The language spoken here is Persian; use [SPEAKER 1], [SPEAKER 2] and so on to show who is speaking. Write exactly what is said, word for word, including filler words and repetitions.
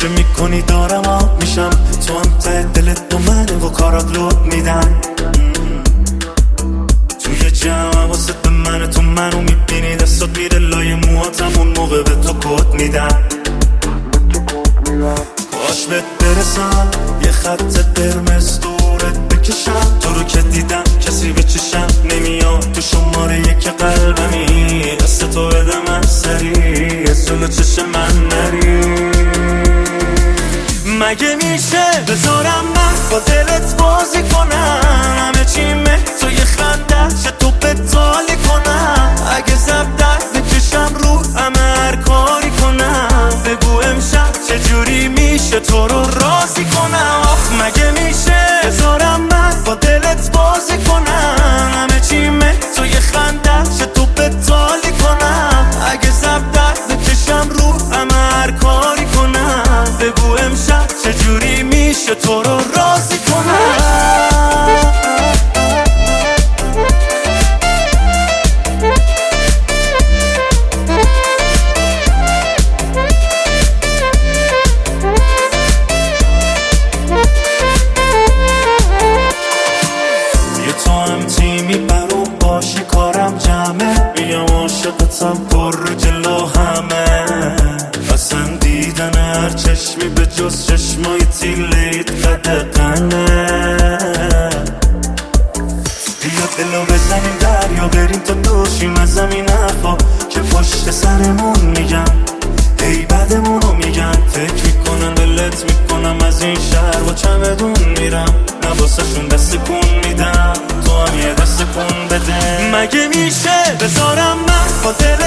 [SPEAKER 1] که میکنی دارم آب میشم، تو هم ته دلت دو منه و کارات لود میدن. توی جمع واسه به منه، تو منو میبینی دستات میره لای موهاتم، اون موقع به تو کد میدن. باش بهت برسم یه خط قرمز دورت بکشم، تو رو که دیدم کسی به چشم نمیاد، تو شماره یک قلبمی، دست تو بده من سری، از جلو چشم من نری. مگه میشه بذارم من با دلت بازی کنم، همه چیمه تو یه خنده چه تو بتالی کنم، اگه زب درد بکشم رو همه هر کاری کنم، بگو امشب چجوری میشه تو رو راضی کنم. آخ مگه میشه بذارم من با دلت بازی کنم، همه چیمه تو یه خنده چه تو بتالی کنم، اگه زب درد بکشم رو همه هر کاری کنم، بگو امشب چجوری میشه تو رو راضی کنم. کارم جمعه میگم عاشقتم پر رو جلو همه، اصلا دیدن هر چشمی به جز چشمای تیلیت قدقنه. بیا دلو بزنیم دریا بریم تا دوشیم از زمین حرفا که پشت سرمون میگم ای بدمونو میگن، فکر میکنن ولت میکنم از این شهر با چمدون میرم، نواسه شون دست کن میدم، تو هم یه دست کن بده. مگه میشه بذارم من با دل